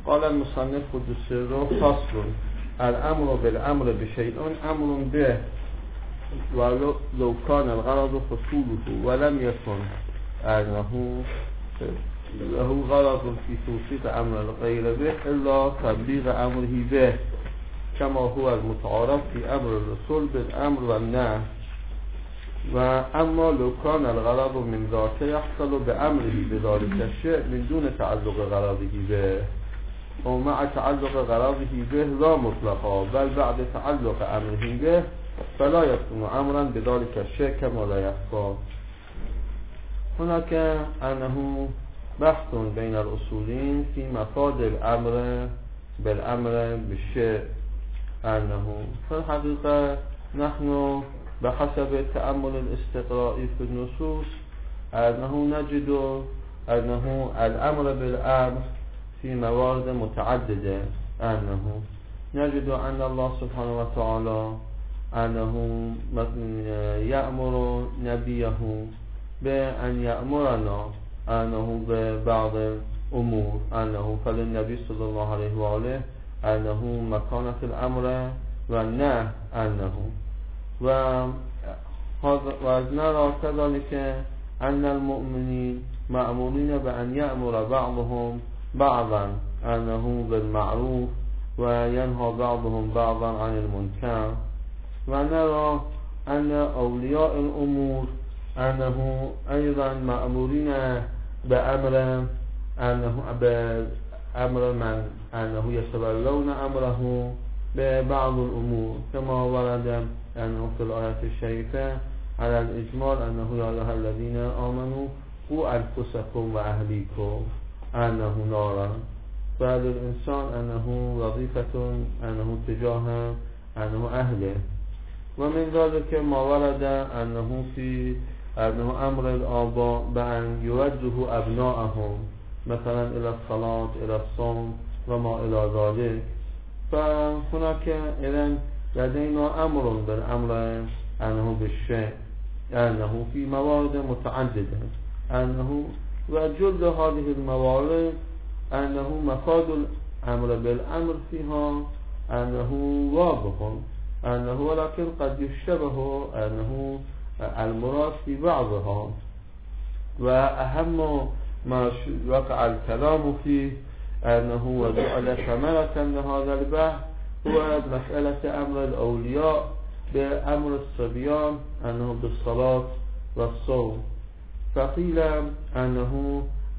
قال المصنف قدس سره فصل الامر بالامر بشيء امر به ولو كان الغرض حصوله ولم يكن انه له غرض في توثيق امر الغير به الا تبلیغ امره به كما هو المتعارف في امر الرسول بالامر والنهي. و اما لو كان الغرض من ذاك يحصل بامره بذلك الشيء من دون تعلق غرضه به ومع تعلق غرضه به لا مطلقا بل بعد تعلق امره به فلا يكون امرا بذلك الشيء كما لا يخفى. هناك انه بحث بين الاصولين في مفاد الامر بالامر بالشيء انه في الحقيقة نحن بحسب تأمل الاستقراء في النصوص انه نجد انه الامر بالامر في موارد متعددة انه نجد ان الله سبحانه وتعالى انه يأمر نبيه بأن يأمرنا انه ببعض امور انه فللنبي صلى الله عليه وآله انه مكانة الامر والنهي انه ونرى كذلك ان المؤمنين مأمورين بأن يأمر بعضهم بعضا انه بالمعروف وينهى بعضهم بعضا عن المنكر. ونرى ان اولياء الامور انه ايضا مأمورين بأمر من انه يتولون امره ببعض الامور كما ورد انه في الآية الشريفة على الاجمال انه يا ايها الذين آمنوا قوا انفسكم واهليكم انه نارا. فللإنسان انه وظيفة انه تجاه انه اهله. ومن ذلك ما ورد انه في انه امر الآباء بأن يوجهوا ابنائهم مثلا الى الصلاة الى الصوم وما الى ذلك. فهناك اذن لدينا امر بالامر انه بالشيء انه في موارد متعددة انه وجل هذه الموارد انه مفاد الامر بالامر فيها انه واضح انه ولكن قد يشبه انه المراد في بعضها. واهم ما وقع الكلام فيه انه وجعل ثمرة لهذا البحث هو مسألة امر الاولياء بامر الصبيان انه بالصلاة والصوم. فقيل انه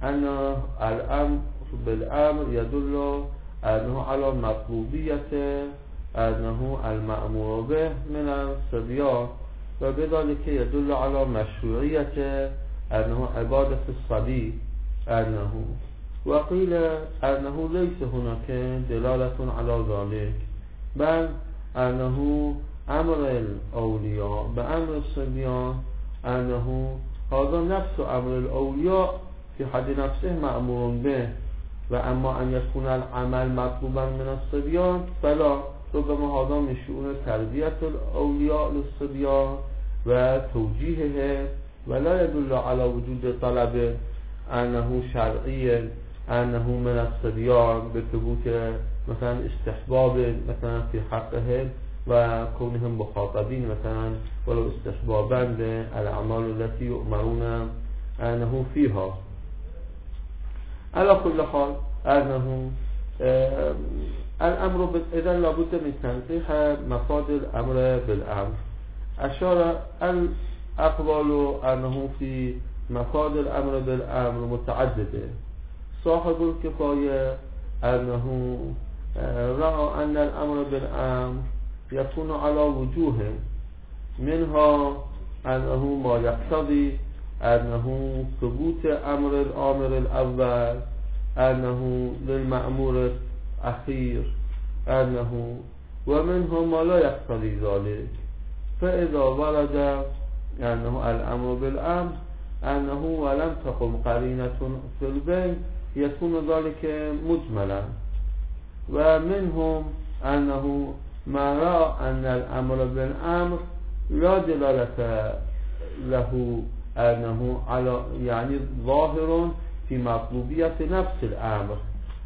الامر بالامر يدل انه على مطلوبية انه المأمور به من الصبيان وبذلك يدل على مشروعية انه عبادة الصبي انه. وقيل انه ليس هناك دلالة على ذلك بل انه امر الاولياء بامر الصبيان انه هذا نفس امر الاولياء في حد نفسه مأمور به. واما ان يكون العمل مطلوبا من الصبيان فلا، ربما هذا من شؤون تربية الاولياء للصبيان وتوجيهه ولا يدل على وجود طلب انه شرعي انه من الصبيان بثبوت مثلا استحباب مثلا في حقهم وكونهم مخاطبين مثلا ولو استحبابا بالاعمال التي يؤمرون انه فيها. على كل حال انه الامر اذا لابد من تنقيح مفاد الامر بالامر. اشار الاقوال انه في مفاد الامر بالامر متعدده. صاحب الكفاية انه رأى ان الامر بالامر يكون على وجوه منها انه ما يقتضي انه ثبوت امر الامر الاول انه للمأمور الاخير انه ومنه ما لا يقتضي ذلك. فاذا ورد انه الامر بالامر انه ولم تقم قرينة في البين يكون ذلك مجملا. ومنهم انه ما رأى ان الامر بالامر لا دلالة له انه على يعني ظاهر في مطلوبية نفس الامر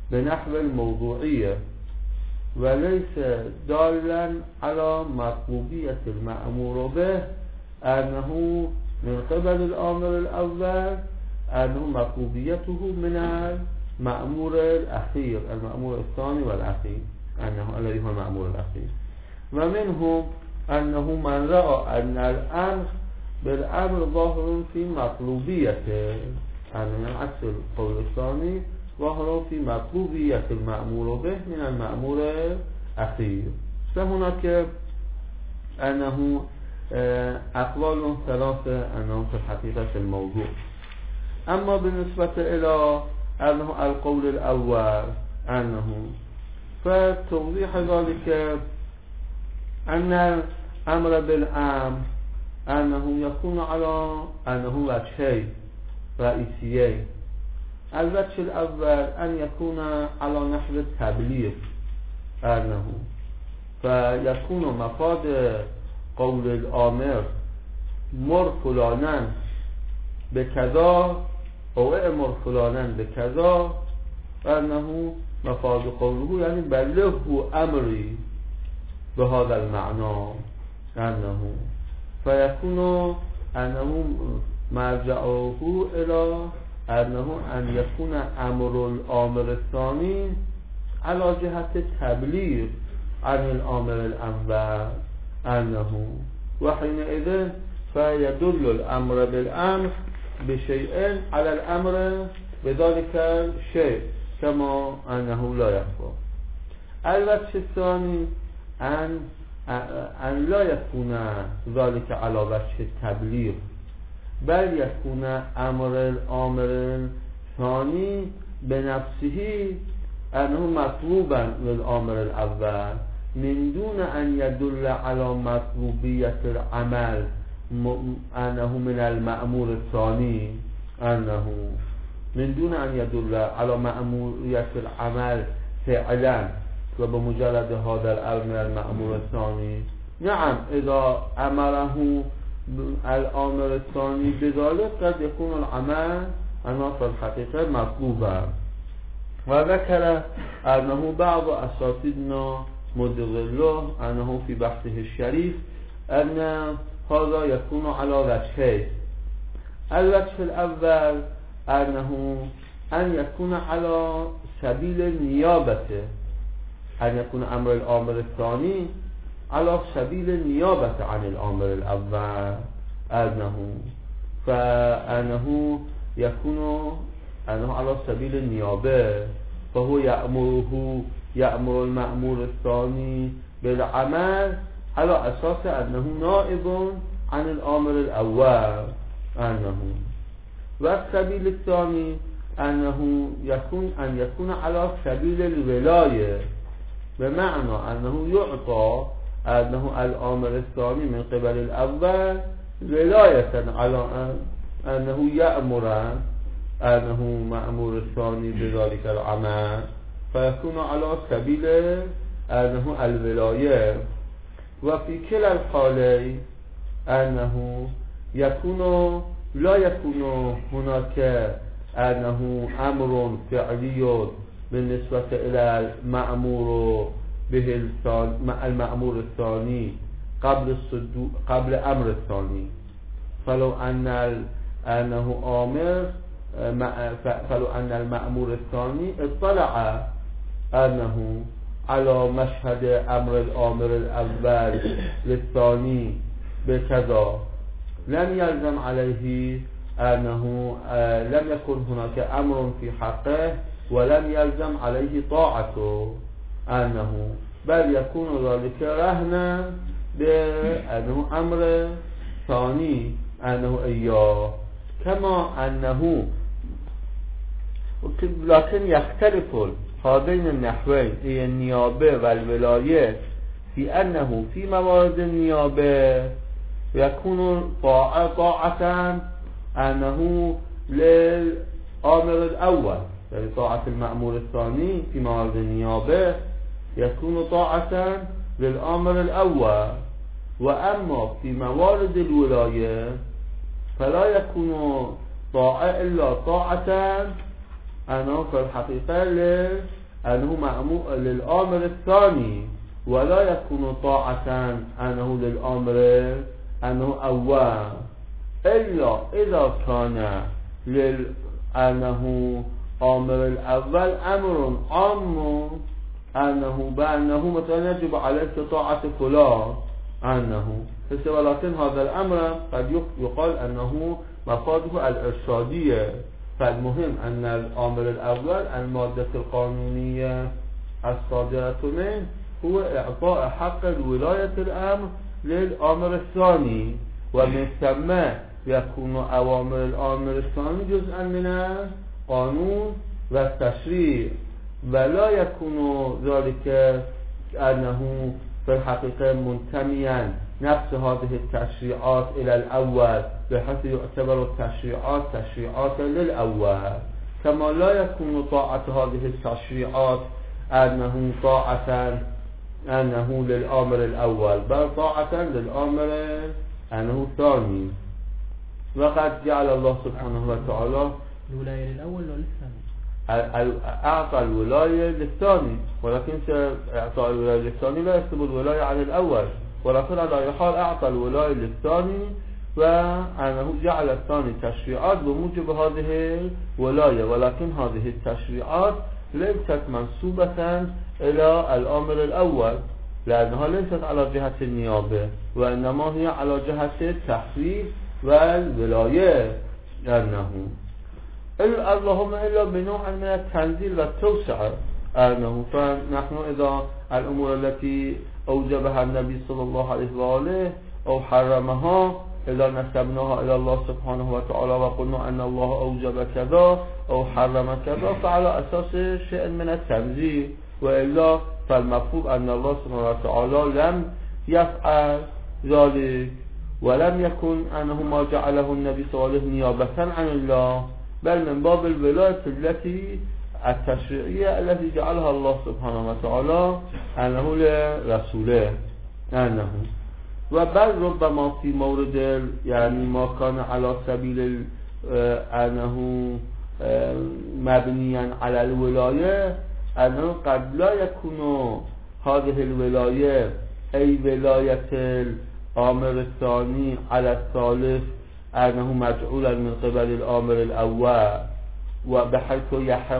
بنحو الموضوعية وليس دالا على مطلوبية المأمور به أنه من قبل الآمر الأول، أنه مطلوبيته من المأمور الأخير، المأمور الثاني والأخير، أنه الذي هو المأمور الأخير. ومنهم أنه من رأى أن الأمر بالأمر ظاهر في مطلوبيته، أنه من عكس القول الثاني ظاهر في مطلوبية المأمور به من المأمور الأخير. فهناك أنه أقوال ثلاثة أنه في الحقيقة الموضوع. أما بالنسبة إلى أنه القول الأول أنه فتوضيح ذلك أن الأمر بالأمر أنه يكون على أنه وجهين رئيسيين. الوجه الأول أن يكون على نحو التبليغ، أنه فيكون مفاد قول الآمر مر فلانا بكذا أو أمر فلانا بكذا، أنه مفاد قوله يعني بلغه أمري بهذا المعنى، أنه فيكون أنه مرجعه إلى أنه أن يكون أمر الآمر الثاني على جهة التبليغ عن الآمر الأول، أنه وحينئذ فيدل الأمر بالأمر بشيء على الأمر بذلك الشيء كما أنه لا يخفى. الوجه الثاني أن لا يكون ذلك على وجه التبليغ، بل يكون أمر الآمر الثاني بنفسه أنه مطلوبا للآمر الأول من دون أن يدل على مطلوبية العمل أنه من المأمور الثاني، أنه من دون أن يدل على مأمورية العمل فعلا وبمجرد هذا الأمر من المأمور الثاني. نعم إذا أمره الآمر الثاني بذلك قد يكون العمل أنه في الحقيقة مطلوبا. وذكر أنه بعض أساتذنا مدغله أنه في بحثه الشريف أن هذا يكون على وجهين. الوجه الأول أنه أن يكون على سبيل النيابة، أن يكون أمر الآمر الثاني على سبيل النيابة عن الآمر الأول، فأنه يكون أنه على سبيل النيابة، فهو يأمر المأمور الثاني بالعمل على أساس أنه نائب عن الآمر الأول، والسبيل الثاني أن يكون على سبيل الولاية، بمعنى أنه يعطى أنه الآمر الثاني من قبل الأول ولاية على أنه يأمر أنه مأمور الثاني بذلك العمل، فيكون على سبيل أنه الولاية. وفي كلا الحالين أنه لا يكون هناك أنه أمر فعلي بالنسبة إلى المأمور به المأمور الثاني قبل أمر الثاني، فلو أن المأمور الثاني اطلع أنه على مشهد أمر الآمر الأول للثاني بكذا، لم يلزم عليه أنه لم يكن هناك أمر في حقه ولم يلزم عليه طاعته، بل يكون ذلك رهنا بأنه أمر ثاني إياه، كما أنه لكن يختلف هذين النحوين هي النيابة والولاية في أنه في موارد النيابة يكون طاعة أنه للآمر الأول، يعني طاعة المأمور الثاني في موارد النيابة يكون طاعة للآمر الأول، وأما في موارد الولاية فلا يكون طاعة إلا طاعة أنه في الحقيقة أنه مأمور للآمر الثاني، ولا يكون طاعة أنه للآمر أنه أول، إلا إذا كان أنه آمر الأول أمر عام أنه بأنه مثلا يجب عليك طاعة فلان أنه، ولكن هذا الأمر قد يقال أنه مفاده الإرشادية. فالمهم أن الآمر الأول المادة القانونية الصادرة منه هو إعطاء حق الولاية الأمر للآمر الثاني، ومن ثم يكون أوامر الآمر الثاني جزءا من القانون والتشريع، ولا يكون ذلك أنه في الحقيقة منتميا نفس هذه التشريعات إلى الأول، بحيث يعتبر التشريعات تشريعات للأول، كما لا يكون طاعة هذه التشريعات أنه طاعة أنه للآمر الأول، بل طاعة للآمر أنه ثاني. وقد جعل الله سبحانه وتعالى الولاية للأول ولا للثاني؟ أعطى الولاية للثاني، ولكن إعطاء الولاية للثاني لا يكتب الولاية عن الأول، ولكن على حال أعطى الولاية للثاني، وأنه جعل الثاني تشريعات بموجب هذه الولاية، ولكن هذه التشريعات ليست منسوبة إلى الأمر الأول، لأنها ليست على جهة النيابة، وإنما هي على جهة التحريف والولاية، أنه اللهم إلا بنوع من التنزيل والتوسعة، أنه فنحن إذا الأمور التي أوجبها النبي صلى الله عليه وآله أو حرمها إذا نسبناها إلى الله سبحانه وتعالى وقلنا أن الله أوجب كذا أو حرم كذا، فعلى أساس شيء من التنزيل، وإلا فالمفروض أن الله سبحانه وتعالى لم يفعل ذلك، ولم يكن أنه ما جعله النبي صلى الله عليه وسلم نيابة عن الله، بل من باب الولاية التي التشريعية التي جعلها الله سبحانه وتعالى أنه لرسوله أنه، وبل ربما في مورد يعني ما كان على سبيل أنه مبنيا على الولاية، أنه قد لا يكون هذه الولاية أي ولاية الآمر الثاني على الثالث أنه مجعولا من قبل الآمر الأول، وبحيث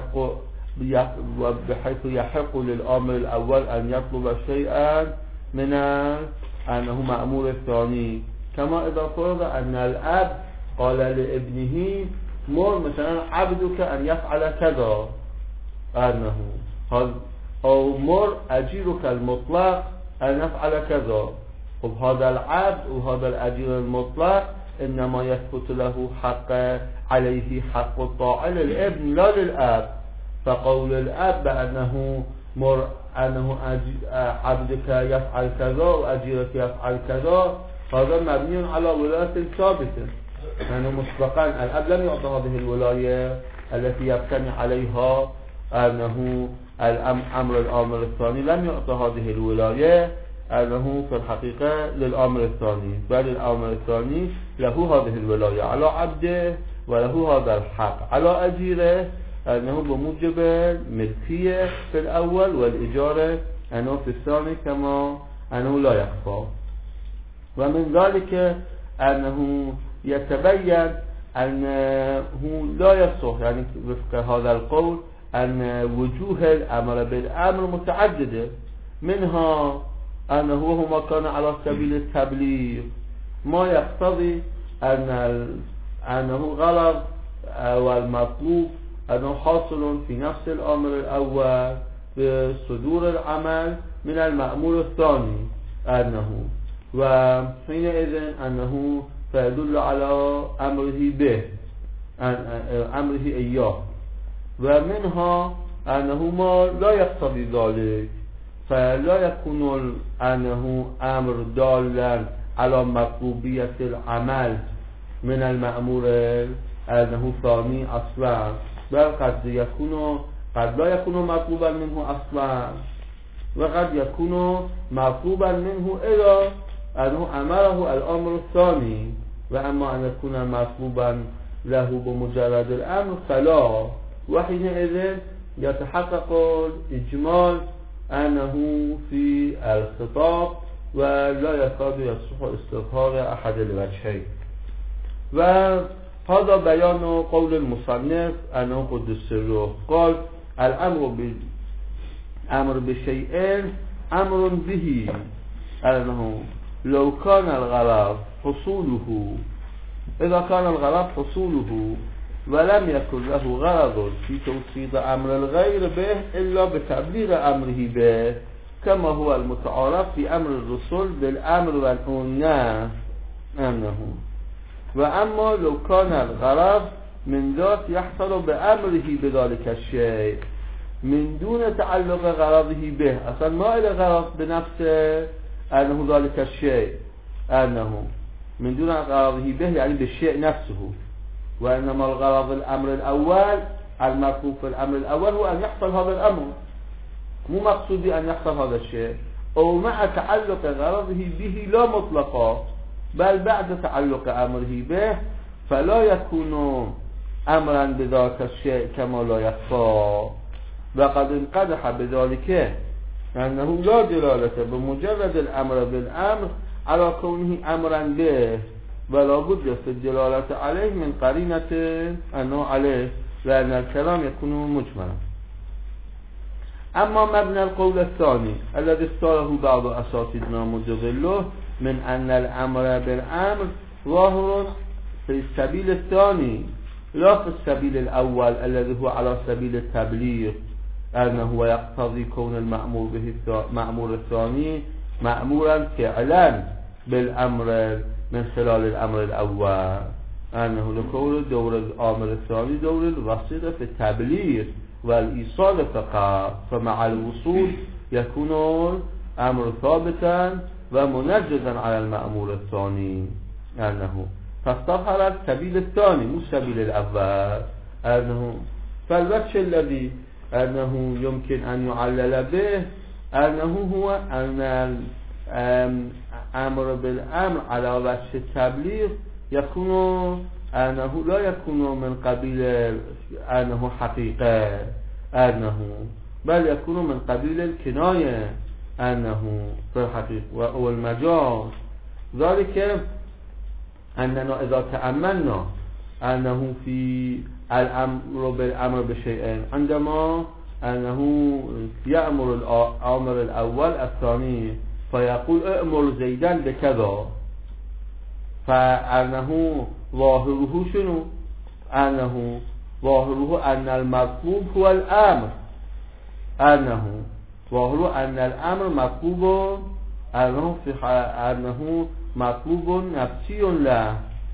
يحق للآمر الأول أن يطلب شيئا من أنه مأمور الثاني، كما إذا فرض أن الأب قال لابنه مر مثلا عبدك أن يفعل كذا أنه، أو مر أجيرك المطلق أن يفعل كذا، وهذا العبد وهذا الأجير المطلق إنما يثبت له عليه حق الطاعة للابن لا للأب، فقول الأب بأنه مر أنه عبدك يفعل كذا وأجيرك يفعل كذا، هذا مبني على ولاية ثابتة، يعني مسبقا الأب لم يعطى هذه الولاية التي يبتني عليها أنه الأمر الثاني، لم يعطى هذه الولاية أنه في الحقيقة للأمر الثاني، بل الأمر الثاني له هذه الولاية على عبده، وله هذا الحق على أجيره أنه بموجب الملكية في الأول والإجارة أنه في الثاني، كما أنه لا يخفى. ومن ذلك أنه يتبين أنه لا يصح، يعني وفق هذا القول، أن وجوه الأمر بالأمر متعددة، منها أنه هو كان على سبيل التبليغ، ما يقتضي أنه غلط والمطلوب أنه حاصل في نفس الأمر الأول بصدور العمل من المأمور الثاني أنه، وحينئذ أنه فيدل على أمره به أمره إياه، ومنها أنه ما لا يقتضي ذلك، فلا يكون أنه أمر دالا على مطلوبية العمل من المأمور أنه ثاني أصلا، بل قد لا يكون مطلوبا منه أصلا، وقد يكون مطلوبا منه إذا أنه أمره الأمر الثاني، وأما أن يكون مطلوبا له بمجرد الأمر فلا، وحينئذ يتحقق الإجمال أنه في الخطاب ولا يكاد يصح استظهار أحد الوجهين. وهذا بيان قول المصنف أنه قدس سره قال الأمر بشيء أمر به، أنه لو كان الغرض حصوله، إذا كان الغرض حصوله ولم يكن له غرض في توصيل أمر الغير به إلا بتبليغ أمره به، كما هو المتعارف في أمر الرسول بالأمر والنهي أنه. وأما لو كان الغرض من ذات يحصل بأمره بذلك الشيء من دون تعلق غرضه به، أصلا ما إلى غرض بنفسه أنه ذلك الشيء، أنه من دون غرضه به يعني بالشيء نفسه، وإنما الغرض الأمر الأول، المطلوب في الأمر الأول هو أن يحصل هذا الأمر، مو مقصودي أن يحصل هذا الشيء، أو مع تعلق غرضه به لا مطلقا، بل بعد تعلق أمره به فلا يكون أمرا بذاك الشيء كما لا يخفى. وقد انقدح بذلك أنه لا دلالة بمجرد الأمر بالأمر على كونه أمرا به، ولا بد في الدلالة عليه من قرينة أنه عليه، لأن الكلام يكون مجملا. أما مبنى القول الثاني الذي اختاره بعض أساتذتنا مجدله من أن الأمر بالأمر ظاهر في السبيل الثاني لا في السبيل الأول الذي هو على سبيل التبليغ، أنه يقتضي كون المأمور به مأمور الثاني مأمورا فعلا بالأمر من خلال الأمر الأول، أنه لكون دور الأمر الثاني دور الوسيط في التبليغ والإيصال فقط، فمع الوصول يكون الأمر ثابتا ومنجزا على المأمور الثاني، أنه فاستظهر السبيل الثاني مو السبيل الأول، أنه فالوجه الذي أنه يمكن أن يعلل به أنه هو أن الأمر بالأمر على وجه التبليغ يكون أنه لا يكون من قبيل أنه حقيقة أنه، بل يكون من قبيل الكناية أنه في الحقيقة والمجاز. ذلك أننا إذا تأملنا أنه في الأمر بالأمر بشيئين، عندما أنه يأمر الأمر الأول الثاني فيقول أأمر زيدا بكذا، فأنه ظاهره شنو؟ أنه ظاهره أن المطلوب هو الأمر، أنه ظاهره أن الأمر مطلوب، أنه مطلوب نفسي له،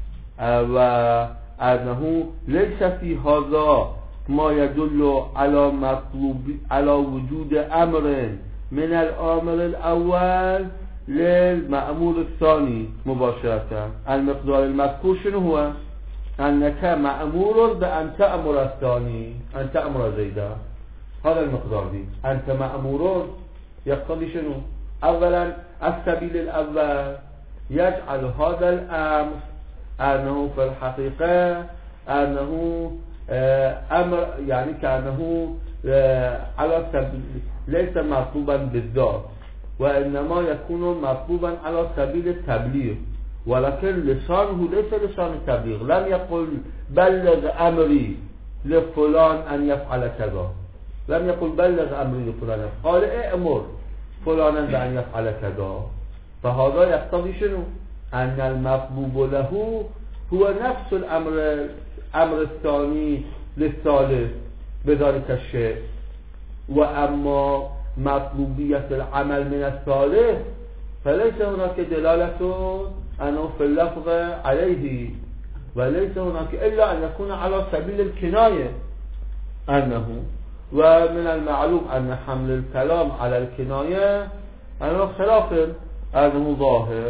وأنه ليس في هذا ما يدل على على وجود أمر من الأمر الأول للمأمور الثاني مباشرة. المقدار المذكور شنو هو؟ أنك مأمور بأن تأمر الثاني، أن تأمر زيدا، هذا المقدار دي. أنت مأمور يقتضي شنو؟ أولا السبيل الأول يجعل هذا الأمر أنه في الحقيقة أنه أمر، يعني كأنه على سبيل ليس مطلوبا بالذات، وإنما يكون مطلوبا على سبيل التبليغ، ولكن لسانه ليس لسان التبليغ، لم يقل بلغ أمري لفلان أن يفعل كذا، لم يقل بلغ أمري لفلان، قال أمر فلانا بأن يفعل كذا. فهذا يقتضي شنو؟ أن المطلوب له هو نفس الأمر الثاني للثالث بذلك الشيء، وأما مطلوبية العمل من الثالث فليس هناك دلالة أنه في اللفظ عليه، وليس هناك إلا أن يكون على سبيل الكناية أنه. ومن المعلوم أن حمل الكلام على الكناية أنه خلاف أنه ظاهر،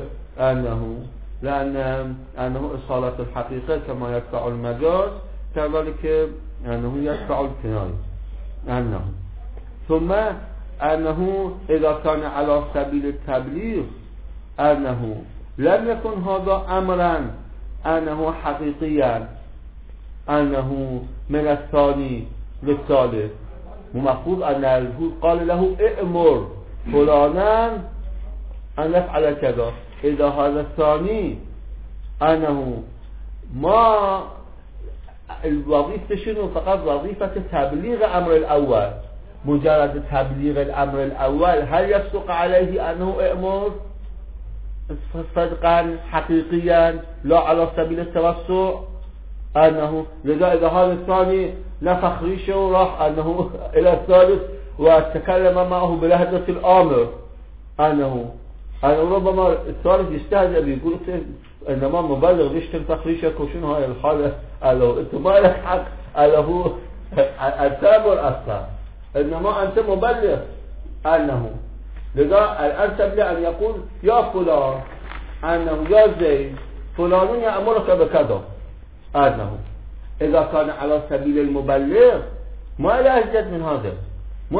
لأنه إصالة الحقيقة كما يدفع المجاز كذلك أنه يدفع الكناية ثم أنه إذا كان على سبيل التبليغ أنه لم يكن هذا أمرا أنه حقيقيا أنه من الثاني للثالث ومفروض أن الهود قال له ائمر فلانا أن يفعل كذا. إذا هذا الثاني أنه ما الوظيفة شنو؟ فقط وظيفة تبليغ أمر الأول. مجرد تبليغ الأمر الأول هل يصدق عليه أنه ائمر صدقا حقيقيا لا على سبيل التوسع؟ أنه لذا إذا هذا الثاني نفخ ريشه وراح أنه إلى الثالث وتكلم معه بلهجة الآمر أنه ربما الثالث يستهزئ بيقول إنما مبلغ ليش تنفخ ريشك وشنو هاي الحالة؟ قالوا أنت ما لك حق، قالوا التامر أصلا إنما أنت مبلغ. أنه لذا الأنسب لي أن يقول يا فلان أنه يا زيد فلان يأمرك بكذا. أنه إذا كان على سبيل المبلغ ما لا يجد من هذا، مو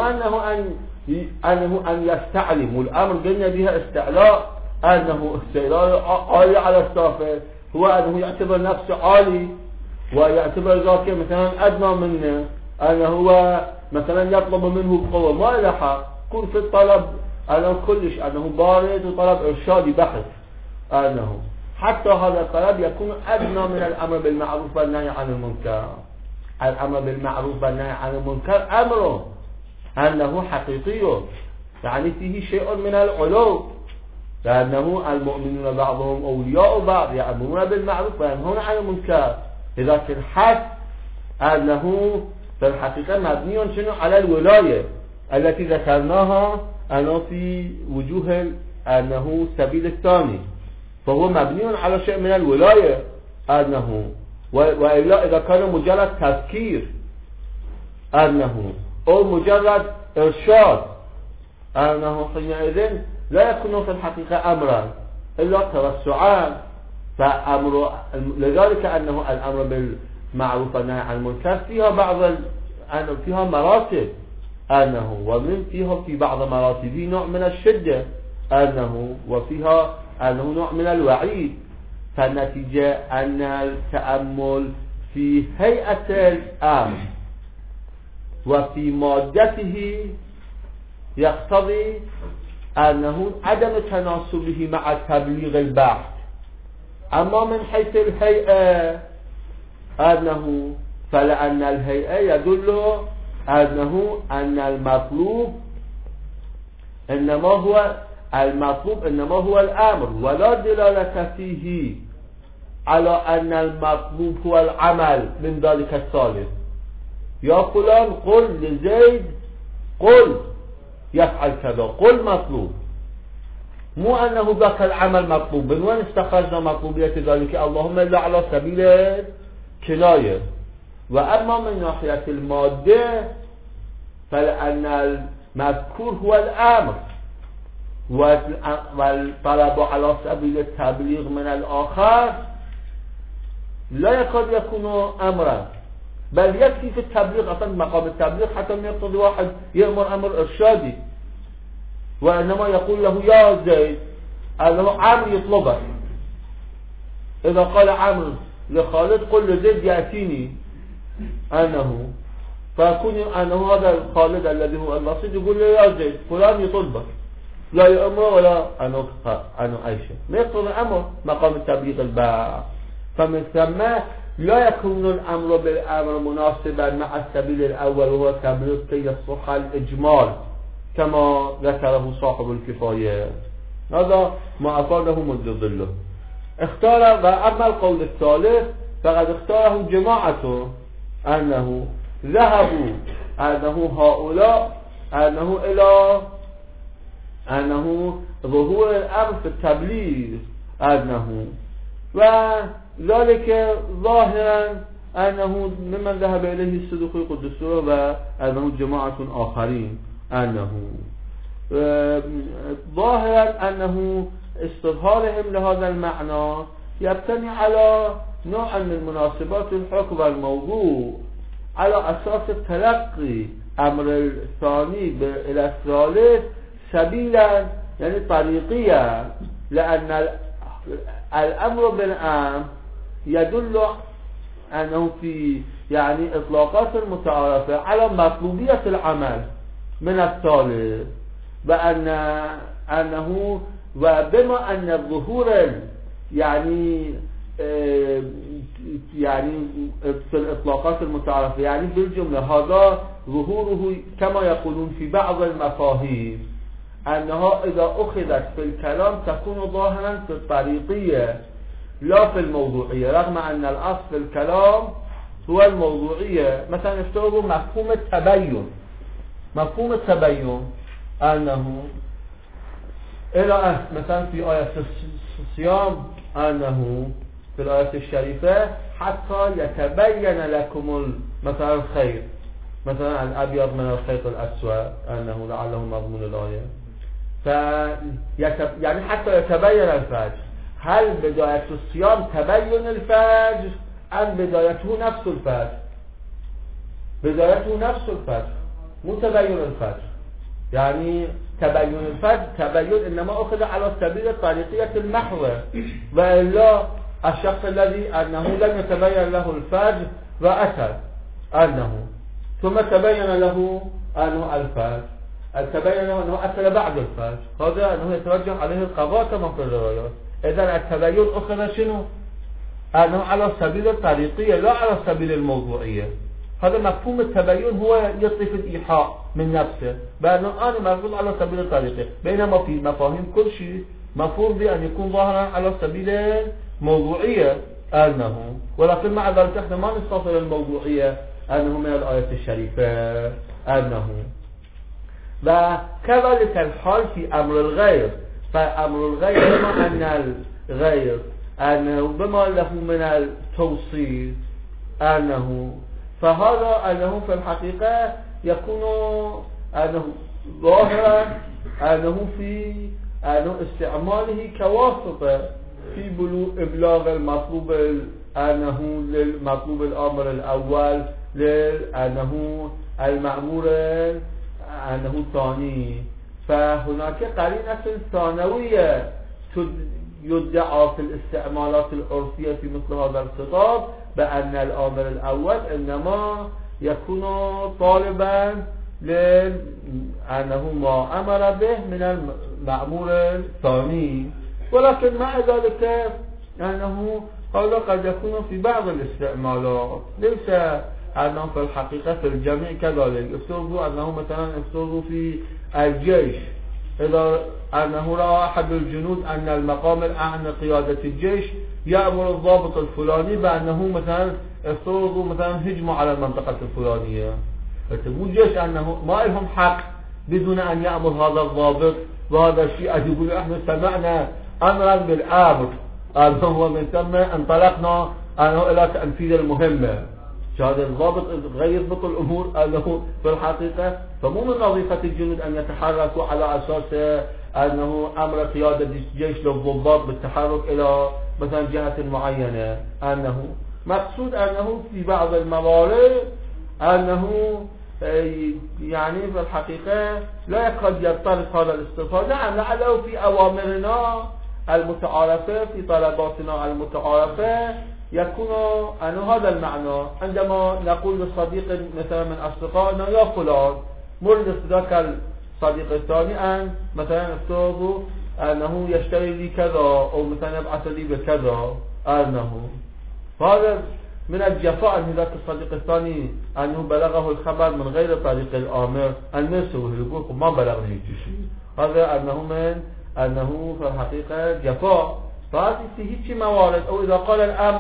أنه أن يستعلم، والأمر قلنا بها استعلاء، أنه استعلاء عالي على السافر، هو أنه يعتبر نفسه عالي ويعتبر ذاك مثلا أدنى منه، أنه هو مثلا يطلب منه بقوة ما له حق. كل في الطلب أنه كلش أنه بارد وطلب إرشادي بحث، أنه حتى هذا الطلب يكون أدنى من الأمر بالمعروف والنهي عن المنكر. الأمر بالمعروف والنهي عن المنكر أمر أنه حقيقي، يعني فيه شيء من العلو، لأنه المؤمنون بعضهم أولياء بعض يأمرون بالمعروف وينهون عن المنكر. لكن حث أنه في الحقيقة مبني شنو على الولاية التي ذكرناها أنه في وجوه أنه سبيل الثاني، فهو مبني على شيء من الولاية أنه وإلا إذا كان مجرد تذكير أنه أو مجرد إرشاد أنه حينئذ لا يكون في الحقيقة أمرا إلا توسعا. فأمر لذلك أنه الأمر بالمعروف والنهي عن المنكر فيها فيها مراتب، أنه ومن فيها في بعض مراتبه نوع من الشدة، أنه وفيها أنه نوع من الوعيد. فالنتيجة أن التأمل في هيئة الأمر وفي مادته يقتضي أنه عدم تناسبه مع تبليغ البحث. أما من حيث الهيئة أنه فلأن الهيئة يدل أنه أن المطلوب إنما هو الأمر، ولا دلالة فيه على أن المطلوب هو العمل من ذلك الثالث. يا فلان قل لزيد قل يفعل كذا، قل مطلوب، مو أنه ذاك العمل مطلوب. من وين استخرجنا مطلوبية ذلك؟ اللهم إلا على سبيل كناية. وأما من ناحية المادة فلأن المذكور هو الأمر والطلب على سبيل التبليغ من الآخر لا يكاد يكون أمرا، بل يكفي في التبليغ أصلا مقام التبليغ حتى من يقتضي واحد يأمر أمر إرشادي، وإنما يقول له يا زيد أنه عمرو يطلبك. إذا قال عمرو لخالد قل لزيد يأتيني أنه، فيكون أنه هذا الخالد الذي هو البسيط يقول له يا زيد فلان يطلبك، لا يأمر ولا أنه أي شيء، ما يقتضي الأمر مقام التبليغ الباع. فمن ثم لا يكون الأمر بالأمر مناسبا مع السبيل الأول وهو تبليغ كي يصح الإجمال كما ذكره صاحب الكفاية. هذا ما أفاده منذ ظله. اختار. وأما القول الثالث فقد اختاره جماعة أنه ذهبوا أنه هؤلاء أنه ظهور الأمر في التبليغ أنه، وذلك ظاهرا أنه ممن ذهب إليه الصدوقي قدسه وأنه جماعة آخرين أنه ظاهرا أنه استظهارهم لهذا المعنى يبتني على نوع من مناسبات الحكم والموضوع على أساس تلقي أمر الثاني إلى الثالث سبيلا، يعني طريقيا، لأن الأمر بالأمر يدل أنه في يعني إطلاقات المتعارفة على مطلوبية العمل من الطالب، أنه وبما أن الظهور يعني في الإطلاقات المتعارفة يعني بالجملة هذا ظهوره كما يقولون في بعض المفاهيم أنها إذا أخذت في الكلام تكون ظاهرا في الطريقية لا في الموضوعية، رغم أن الأصل في الكلام هو الموضوعية. مثلا افترضوا مفهوم التبين أنه إلى مثلا في آية الصيام أنه في الآية الشريفة حتى يتبين لكم مثلا الخير مثلا الأبيض من الخيط الأسود أنه لعله مضمون الآية. يعني حتى يتبين الفجر، هل بداية الصيام تبين الفجر أم بدايته نفس الفجر؟ بدايته نفس الفجر مو تبين الفجر. يعني تبين الفجر تبين إنما أخذ على سبيل الطريقية المحوة، وإلا الشخص الذي أنه لم يتبين له الفجر وأتى أنه ثم تبين له أنه الفجر تبين له أنه أكل بعد الفجر، هذا أنه يتوجه عليه القضاء كما في الروايات. إذن التبين أخذ شنو؟ أنه على سبيل الطريقية لا على سبيل الموضوعية. هذا مفهوم التبين هو يطلق الإيحاء من نفسه بأنه أنا مفهوم على سبيل الطريقية، بينما في مفاهيم كل شيء مفهوم بأن يكون ظاهرا على سبيل الموضوعية أنه، ولكن مع ذلك احنا ما نستطيع الموضوعية أنه من الآية الشريفة أنه. وكذلك الحال في أمر الغير، فأمر الغير بما أن الغير أنه بما له من التوصيل أنه، فهذا أنه في الحقيقة يكون أنه ظاهرا أنه في أنه استعماله كواسطة في إبلاغ المطلوب أنه للمطلوب الأمر الأول لأنه المأمور أنه الثاني. فهناك قرينة ثانوية يدعى في الاستعمالات العرفية في مثل هذا الخطاب بأن الأمر الأول إنما يكون طالبا لأنه ما أمر به من المأمور الثاني، ولكن مع ذلك أنه هذا قد يكون في بعض الاستعمالات ليس أنه في الحقيقة في الجميع كذلك. افترضوا أنه مثلا افترضوا في الجيش إذا أنه رأى أحد الجنود أن المقام الأعلى قيادة الجيش يأمر الضابط الفلاني بأنه مثلا افترضوا مثلا هجموا على المنطقة الفلانية، فتقول جيش أنه ما لهم حق بدون أن يأمر هذا الضابط، وهذا الشيء يقول احنا سمعنا أمرا بالأمر أنه هو من ثم انطلقنا أنه إلى تنفيذ المهمة. هذا الضابط غير بطل الأمور أنه في الحقيقة فمو من وظيفة الجنود أن يتحركوا على أساس أنه أمر قيادة الجيش للضباط بالتحرك إلى مثلا جهة معينة، أنه مقصود أنه في بعض الموارد أنه يعني في الحقيقة لا يقد يضطرق هذا الاستفادة عن لعله في أوامرنا المتعارفة في طلباتنا المتعارفة يكون أنه هذا المعنى عندما نقول لصديق مثلا من أصدقائنا يا فلان مر لذاك الصديق الثاني أن مثلا افترضوا أنه يشتري لي كذا أو مثلا يبعث لي بكذا، أنه هذا من الجفاء أن ذاك الصديق الثاني أنه بلغه الخبر من غير طريق الآمر أن يسوه يقول ما بلغني شيء، هذا أنه في الحقيقة جفاء. فهذه في هيك موارد، أو إذا قال الأب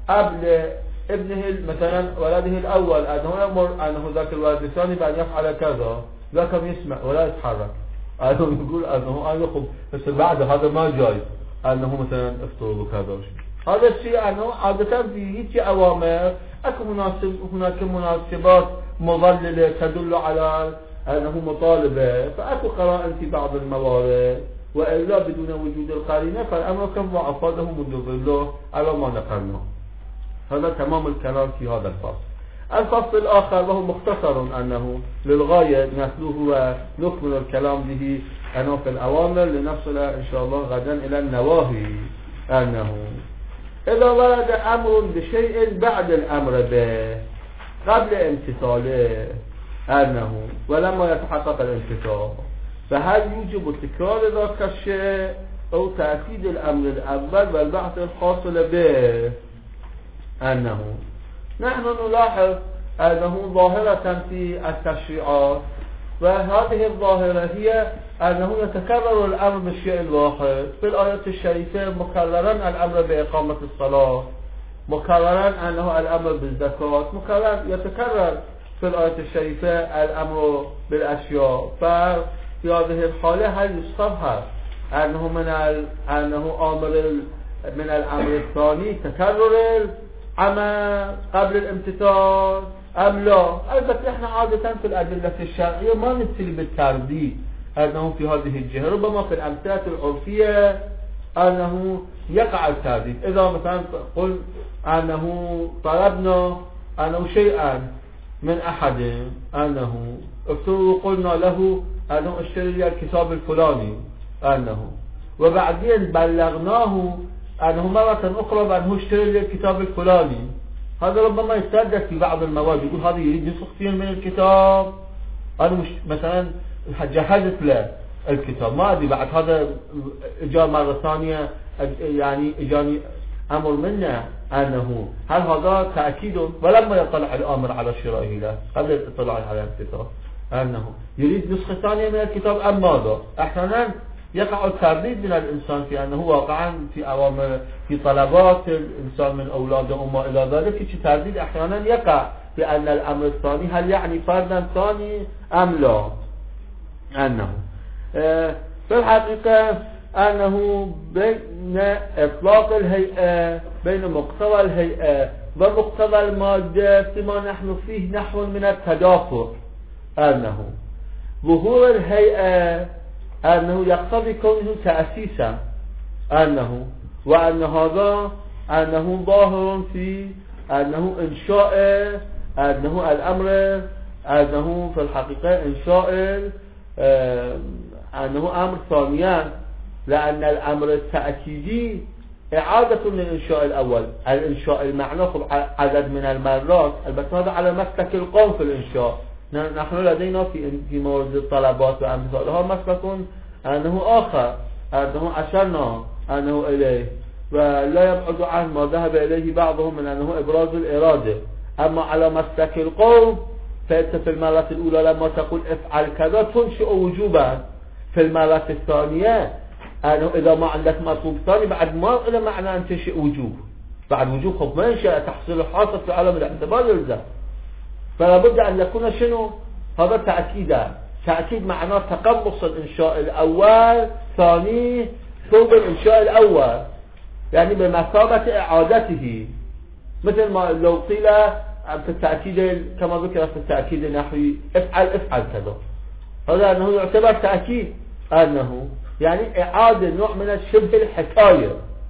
لابنه مثلا ولده الأول أنه يأمر أنه ذاك الولد الثاني بأن يفعل كذا، ذاك يسمع ولا يتحرك، أنه يقول أنه يخب بس بعد هذا ما جاي أنه مثلا افترضوا كذا شيء. هذا الشيء أنه عادة في هيك أوامر هناك مناسبات مضللة تدل على أنه مطالبة، فأكو قرائن في بعض الموارد، وإلا بدون وجود القرينة فالأمر كما أفاده منذ ظله على ما نقلنا. هذا تمام الكلام في هذا الفصل. الفصل الآخر وهو مختصر أنه للغاية نتلوه ونكمل الكلام به أنه في الأوامر لنصل إن شاء الله غدا إلى النواهي. أنه إذا ورد أمر بشيء بعد الأمر به، قبل امتثاله أنه ولما يتحقق الامتثال فهل يوجب تكرار ذاك الشيء أو تأكيد الأمر الأول والبحث الحاصل به أنه نحن نلاحظ أنه ظاهرة في التشريعات وهذه الظاهرة هي أنه يتكرر الأمر بالشيء الواحد في الآيات الشريفة مكررا الأمر بإقامة الصلاة مكررا أنه الأمر بالزكاة مكررا يتكرر في الآيات الشريفة الأمر بالأشياء ففي هذه الحالة هل يستظهر أنه من الأمر الثاني تكرر العمل قبل الامتثال أم لا؟ البته احنا عادة في الأدلة الشرعية ما نبتلي بالترديد أنه في هذه الجهة ربما في الأمثلة العرفية أنه يقع الترديد إذا مثلا قل أنه طلبنا أنه شيئا من أحد أنه افترضوا قلنا له أنه اشتري لي الكتاب الفلاني أنه وبعدين بلغناه أنه مرة أخرى بأنه اشتري لي الكتاب الفلاني هذا ربما يتصدق في بعض المواد يقول هذا يريد نسخ كثير من الكتاب أنا مش مثلا جهزت له الكتاب ما أدري بعد هذا إجا مرة ثانية يعني إجاني أمر منا أنه هل هذا تأكيد ولما يطلع الأمر على شرائه له قبل الاطلاع على الكتاب أنه يريد نسخة ثانية من الكتاب أم ماذا أحيانا يقع الترديد من الإنسان في أنه واقعا في أوامر في طلبات الإنسان من أولاده وما إلى ذلك ترديد أحيانا يقع بأن الأمر الثاني هل يعني فردا ثاني أم لا أنه في الحقيقة أنه بين إطلاق الهيئة بين مقتضى الهيئة ومقتضى المادة فيما نحن فيه نحو من التدافع أنه ظهور الهيئة أنه يقتضي كونه تأسيسا أنه وأن هذا أنه ظاهر في أنه إنشاء أنه الأمر أنه في الحقيقة إنشاء أنه أمر ثانيا لأن الأمر التأكيدي إعادة للإنشاء الأول الإنشاء المعنى عدد من المرات البته هذا على مسلك القوم في الإنشاء نحن لدينا في مورد الطلبات وأمثالها مسلك أنه آخر أنه أشرنا أنه إليه ولا يبعد عن ما ذهب إليه بعضهم من أنه إبراز الإرادة أما على مسلك القوم فأنت في المرة الأولى لما تقول افعل كذا تنشئ وجوبا في المرة الثانية أنه إذا ما عندك مطلوب ثاني بعد ما إلى معنى أن تنشئ وجوب بعد وجوب خب ما ينشأ تحصيل الحاصل في عالم الاعتبار يلزم فلا بد أن يكون شنو هذا تأكيد معناه تقمص الإنشاء الأول ثاني ثوب الإنشاء الأول يعني بمثابة إعادته مثل ما لو قيل في التأكيد كما ذكر في التأكيد النحوي افعل كذا هذا أنه يعتبر تأكيد أنه يعني إعادة نوع من الشبه الحكاية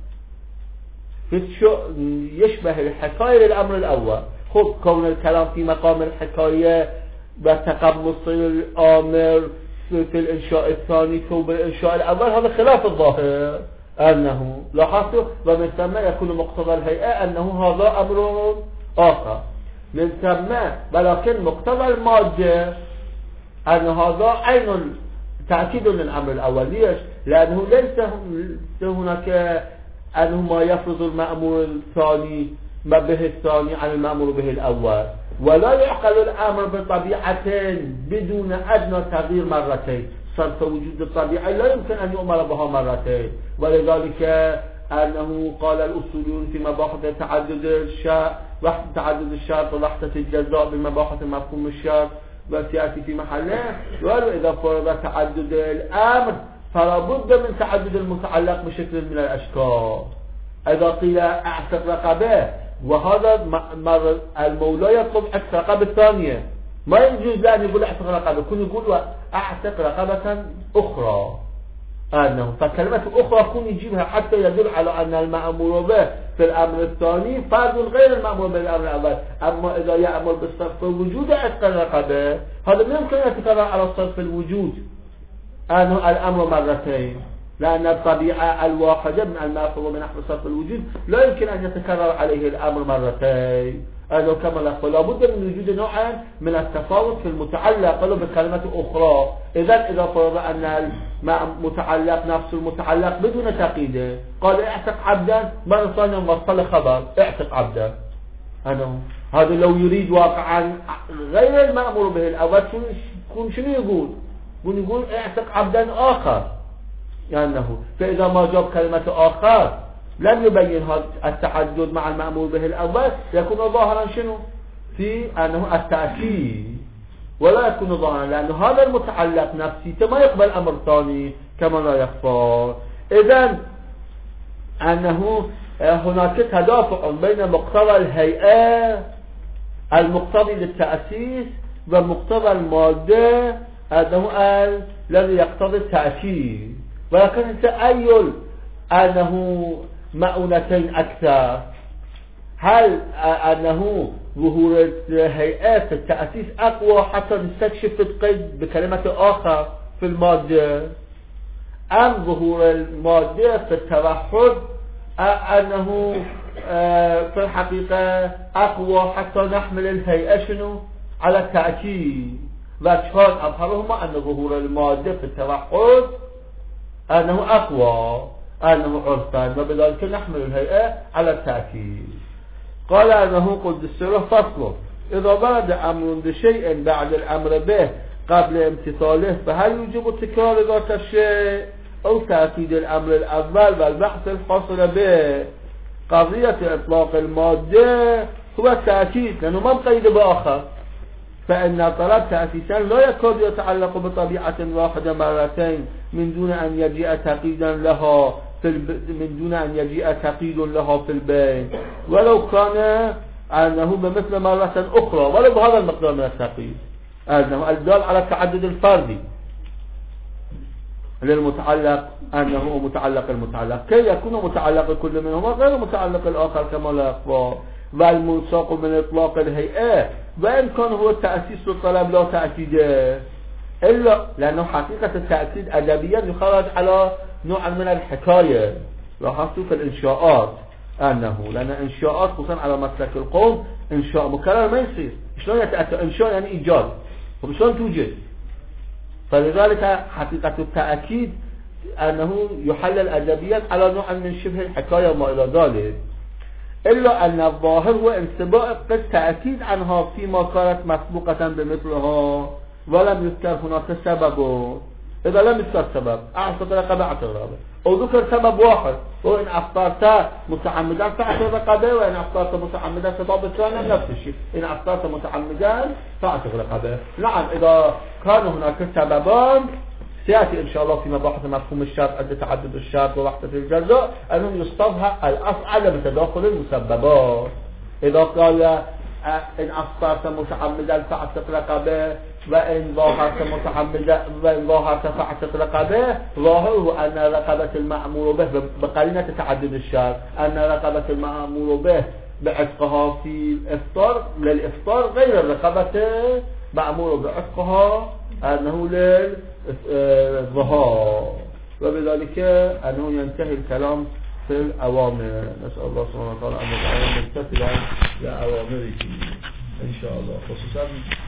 يشبه الحكاية للأمر الأول خب كون الكلام في مقام الحكاية وتقمص الآمر في الإنشاء الثاني ثوب الإنشاء الأول هذا خلاف الظاهر أنه لاحظتوا ومن ثم يكون مقتضى الهيئة أنه هذا أمر آخر من ثم ولكن مقتضى المادة أن هذا عين تأكيد للأمر الأول ليش؟ لأنه ليس هناك أنه ما يفرض المأمور الثاني ما به الثاني عن المأمور به الأول ولا يعقل الأمر بطبيعتين بدون أدنى تغيير مرتين صرف وجود الطبيعة لا يمكن أن يؤمر بها مرتين ولذلك أنه قال الأصوليون في مباحث تعدد الشرط ووحدة الجزاء بمباحث مفهوم الشرط وسيأتي في محله وقالوا إذا فرض تعدد الأمر فلا بد من تعدد المتعلق بشكل من الأشكال إذا قيل أعتق رقبة وهذا المولى يطلب أعتق رقبة الثانية ما يجوز لأن يقول أعتق رقبة كن يقول أعتق رقبة أخرى أنه فكلمة أخرى كن يجيبها حتى يدل على أن المأمور به في الأمر الثاني فرد غير المأمور بالأمر الأول أما إذا يأمر بالصرف الوجود أعتق الرقبة هذا ما يمكن أن يتكرر على صرف الوجود أنه الأمر مرتين لأن الطبيعة الواحدة من المأخوذ من نحو صرف الوجود لا يمكن أن يتكرر عليه الأمر مرتين أنه كما نقول لابد من وجود نوع من التفاوت في المتعلق ولو بكلمة أخرى. إذا فرض أن المتعلق نفس المتعلق بدون تقييد، قال اعتق عبدا، مرة ثانية وصل خبر اعتق عبدا، هذا لو يريد واقعا غير المأمور به الأول شنو يقول اعتق عبدا آخر يعني. فإذا ما جاب كلمة آخر لم يبين هذا التعدد مع المأمور به الأول، يكون ظاهرا شنو في أنه التأكيد، ولا يكون ظاهرا لأن هذا المتعلق نفسي ما يقبل أمر ثاني كما لا يخفى. إذن أنه هناك تدافع بين مقتضى الهيئة المقتضي للتأسيس ومقتضى المادة أنه الذي يقتضي التأكيد، ولكن يتأيل أنه مؤونتين أكثر. هل أنه ظهور الهيئات التأسيس أقوى حتى نستكشف القيد بكلمة آخر في المادة، أم ظهور المادة في التوحد أنه في الحقيقة أقوى حتى نحمل الهيئة شنو على التأكيد؟ وكان أظهرهما أن ظهور المادة في التوحد أنه أقوى أنه عرفان، وبذلك نحمل الهيئة على التأكيد. قال أنه قد السر فصل إذا ورد أمر بشيء بعد الأمر به قبل امتثاله فهل يجب تكرار ذات الشيء أو تأكيد الأمر الأول والبحث الحاصل به؟ قضية إطلاق المادة هو التأكيد لأنه ما مقيد بآخر، فإن طلب تأسيسا لا يكاد يتعلق بطبيعة واحدة مرتين من دون أن يجيء تقييد لها في البين، ولو كان أنه بمثل مرة أخرى ولو بهذا المقدار من التقييد، أنه الدال على التعدد الفردي للمتعلق أنه متعلق المتعلق كي يكون متعلق كل منهما غير متعلق الآخر كما لا يخفى، والمنساق من إطلاق الهيئة وإن كان هو التأسيس للطلب لا تأكيده، إلا لأنه حقيقة التأكيد أدبيا يخرج على نوع من الحكاية. لاحظتوا في الإنشاءات أنه لأن إنشاءات خصوصا على مسلك القوم إنشاء مكرر ما يصير، شلون يتأتى إنشاء يعني إيجاد وشلون توجد، فلذلك حقيقة التأكيد أنه يحلل أدبيا على نوع من شبه الحكاية وما إلى ذلك، إلا أن الظاهر هو انطباق التأكيد عنها فيما كانت مسبوقة بمثلها ولم يذكر هناك سبب. إذا لم يذكر سبب أعطت رقبة اعتراضه، أو ذكر سبب واحد وإن أفطرت متعمدا فأعطت رقبة، وإن أفطرت متعمدا سبب كان نفس الشيء، إن أفطرت متعمدا فأعطت رقبة. نعم إذا كان هناك سببان سيأتي إن شاء الله في مباحث مفهوم الشرط عند تعدد الشرط ووحدة الجزاء أنه يصطفى الأفعل بتداخل المسببات. إذا قال إن أفطرت متعمدا فأعطت رقبة وإن ظاهرت متعمدا وإن ظاهرت فأعطت رقبة، ظاهره أن رقبة المأمور به بقرينة تعدد الشرط أن رقبة المأمور به بعتقها في الإفطار للإفطار غير الرقبة مأمور بعتقها أنه للظهار، وبذلك أنه ينتهي الكلام في الأوامر. نسأل الله سبحانه وتعالى أن يجعلنا ممتثلا لأوامره إن شاء الله، خصوصا